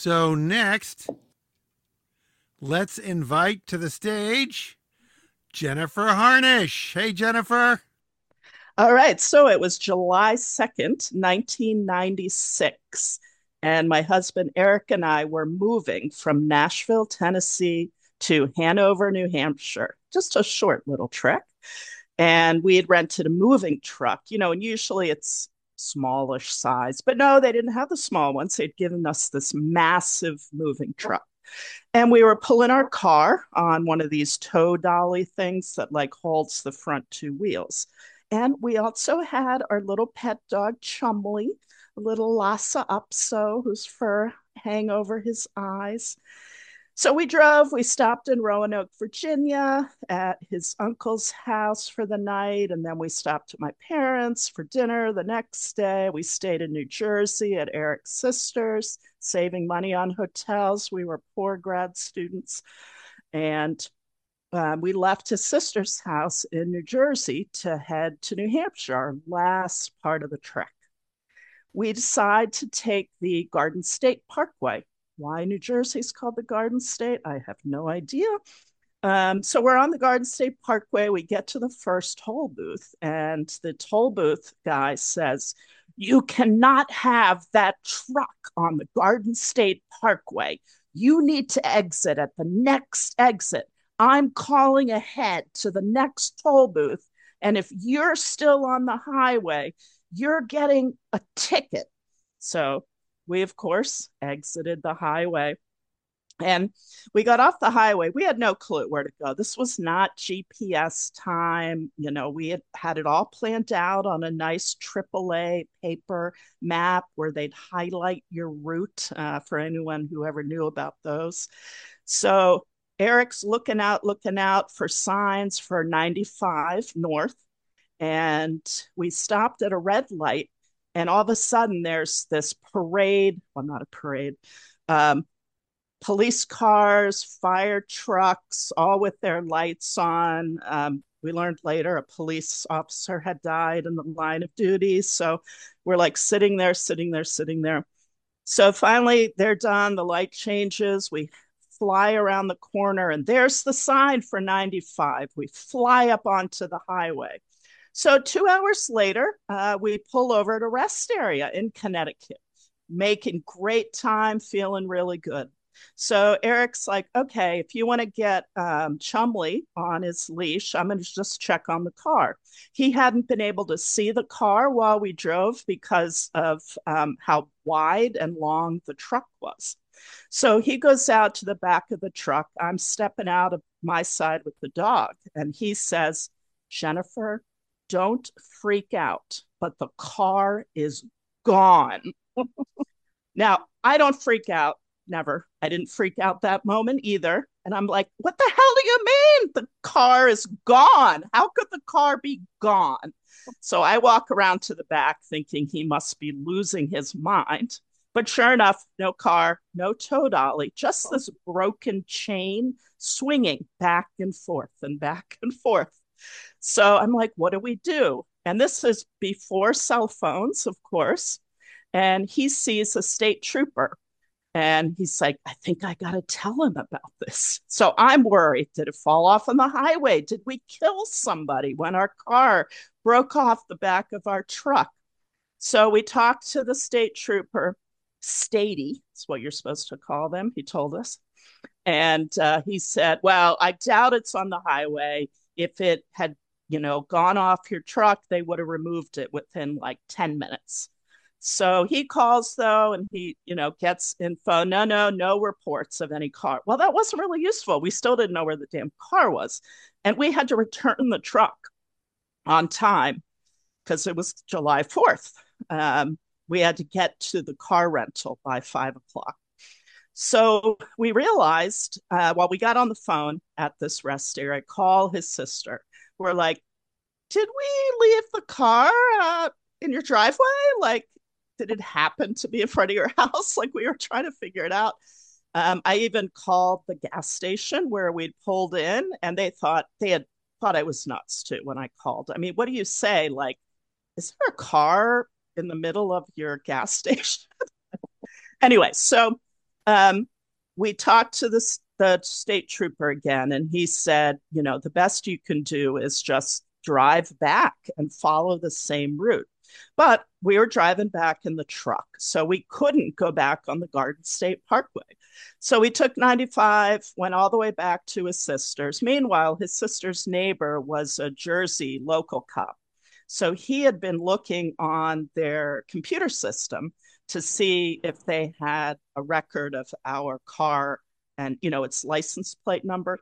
So next, let's invite to the stage Jennifer Harnish. Hey, Jennifer. All right, so it was July 2nd, 1996, and my husband Eric and I were moving from Nashville, Tennessee to Hanover, New Hampshire. Just a short little trek. And we had rented a moving truck, and usually it's smallish size, but no, they didn't have the small ones. They'd given us this massive moving truck. And we were pulling our car on one of these tow dolly things that like holds the front two wheels. And we also had our little pet dog, Chumley, a little Lhasa Apso, whose fur hang over his eyes. So we drove, we stopped in Roanoke, Virginia at his uncle's house for the night. And then we stopped at my parents for dinner the next day. We stayed in New Jersey at Eric's sister's, saving money on hotels. We were poor grad students. And we left his sister's house in New Jersey to head to New Hampshire, our last part of the trek. We decide to take the Garden State Parkway. Why New Jersey is called the Garden State, I have no idea. So we're on the Garden State Parkway. We get to the first toll booth, and the toll booth guy says, "You cannot have that truck on the Garden State Parkway. You need to exit at the next exit. I'm calling ahead to the next toll booth. And if you're still on the highway, you're getting a ticket." So we, of course, exited the highway and we got off the highway. We had no clue where to go. This was not GPS time. We had it all planned out on a nice AAA paper map where they'd highlight your route for anyone who ever knew about those. So Eric's looking out for signs for 95 north. And we stopped at a red light. And all of a sudden, there's this parade. Well, not a parade. Um, Police cars, fire trucks, all with their lights on. We learned later a police officer had died in the line of duty. So we're like sitting there, sitting there, sitting there. So finally, they're done. The light changes. We fly around the corner, and there's the sign for 95. We fly up onto the highway. So 2 hours later, we pull over at a rest area in Connecticut, making great time, feeling really good. So Eric's like, "Okay, if you want to get Chumley on his leash, I'm going to just check on the car." He hadn't been able to see the car while we drove because of how wide and long the truck was. So he goes out to the back of the truck. I'm stepping out of my side with the dog, and he says, "Jennifer, don't freak out, but the car is gone." Now, I don't freak out, never. I didn't freak out that moment either. And I'm like, "What the hell do you mean? The car is gone. How could the car be gone?" So I walk around to the back thinking he must be losing his mind. But sure enough, no car, no tow dolly, just this broken chain swinging back and forth and back and forth. So I'm like, "What do we do?" And this is before cell phones, of course. And he sees a state trooper and he's like, "I think I got to tell him about this." So I'm worried. Did it fall off on the highway? Did we kill somebody when our car broke off the back of our truck? So we talked to the state trooper, Statey, is what you're supposed to call them. He told us. And he said, "Well, I doubt it's on the highway. If it had, gone off your truck, they would have removed it within like 10 minutes." So he calls though, and he, gets info. No, no, no reports of any car. Well, that wasn't really useful. We still didn't know where the damn car was. And we had to return the truck on time because it was July 4th. We had to get to the car rental by 5 o'clock. So we realized while we got on the phone at this rest area, call his sister. We're like, "Did we leave the car in your driveway? Like, did it happen to be in front of your house?" Like, we were trying to figure it out. I even called the gas station where we'd pulled in, and they had thought I was nuts too when I called. I mean, what do you say? Like, is there a car in the middle of your gas station? Anyway, so We talked to the state trooper again, and he said, the best you can do is just drive back and follow the same route. But we were driving back in the truck, so we couldn't go back on the Garden State Parkway. So we took 95, went all the way back to his sister's. Meanwhile, his sister's neighbor was a Jersey local cop. So he had been looking on their computer system to see if they had a record of our car and, its license plate number.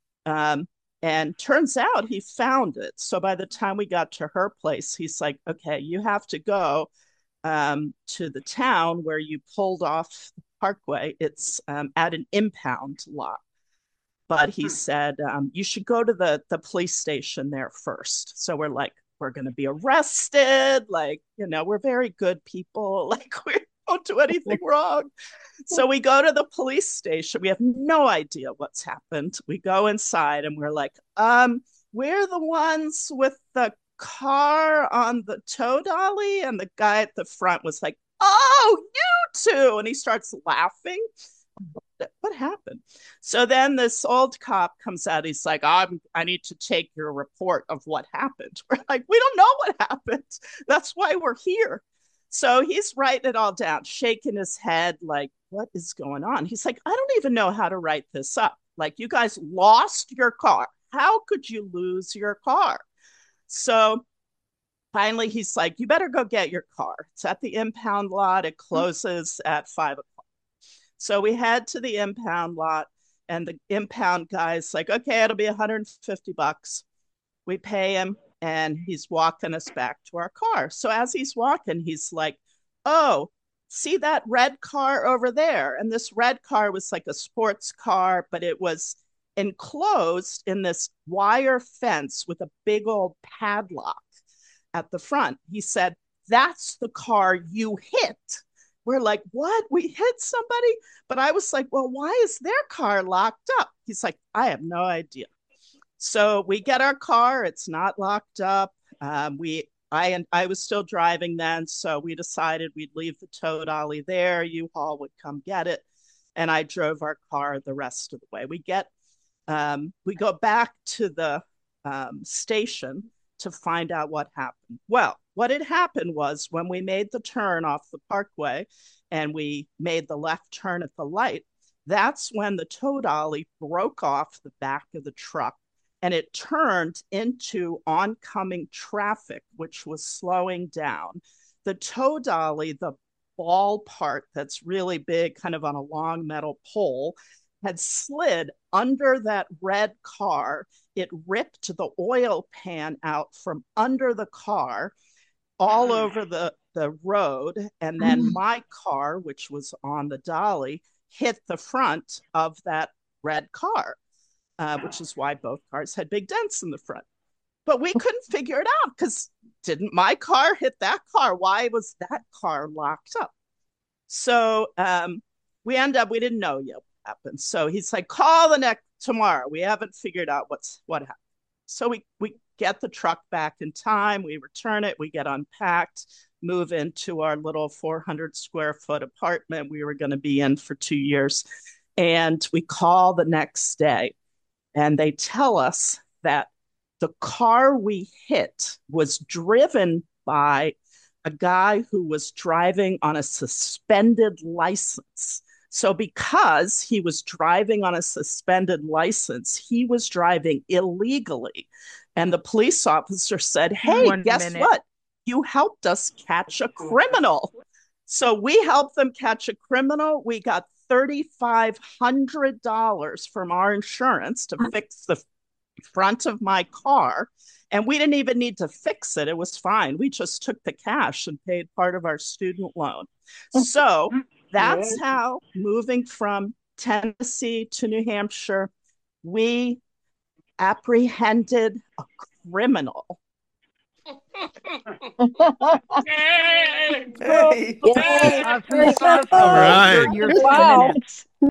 And turns out he found it. So by the time we got to her place, he's like, okay, you have to go to the town where you pulled off the parkway. It's at an impound lot. But he said, you should go to the police station there first. So we're like, we're going to be arrested. Like, we're very good people. Like, we don't do anything wrong. So we go to the police station. We have no idea what's happened. We go inside and we're like, we're the ones with the car on the tow dolly. And the guy at the front was like, oh, you two. And he starts laughing. What happened? So then this old cop comes out. He's like, I need to take your report of what happened. We're like, we don't know what happened. That's why we're here. So he's writing it all down, shaking his head like, what is going on? He's like, I don't even know how to write this up. Like, you guys lost your car. How could you lose your car? So finally, he's like, you better go get your car. It's at the impound lot. It closes at 5 o'clock. So we head to the impound lot, and the impound guy's like, okay, it'll be $150. We pay him, and he's walking us back to our car. So as he's walking, he's like, oh, see that red car over there? And this red car was like a sports car, but it was enclosed in this wire fence with a big old padlock at the front. He said, that's the car you hit. We're like, what? We hit somebody? But I was like, well, why is their car locked up? He's like, I have no idea. So we get our car. It's not locked up. I was still driving then, so we decided we'd leave the tow dolly there. U-Haul would come get it, and I drove our car the rest of the way. We go back to the station to find out what happened. Well, what had happened was when we made the turn off the parkway and we made the left turn at the light, that's when the tow dolly broke off the back of the truck and it turned into oncoming traffic, which was slowing down. The tow dolly, the ball part that's really big, kind of on a long metal pole, had slid under that red car. It ripped the oil pan out from under the car all over the road. And then my car, which was on the dolly, hit the front of that red car, which is why both cars had big dents in the front. But we couldn't figure it out because didn't my car hit that car? Why was that car locked up? So we didn't know yet what happened. So he's like, call the next tomorrow. We haven't figured out what happened. So we get the truck back in time. We return it. We get unpacked, move into our little 400 square foot apartment we were going to be in for 2 years. And we call the next day and they tell us that the car we hit was driven by a guy who was driving on a suspended license. So because he was driving on a suspended license, he was driving illegally. And the police officer said, hey, guess what? You helped us catch a criminal. So we helped them catch a criminal. We got $3,500 from our insurance to fix the front of my car. And we didn't even need to fix it. It was fine. We just took the cash and paid part of our student loan. So that's how, moving from Tennessee to New Hampshire, we apprehended a criminal. Hey. All right. Your 2 minutes.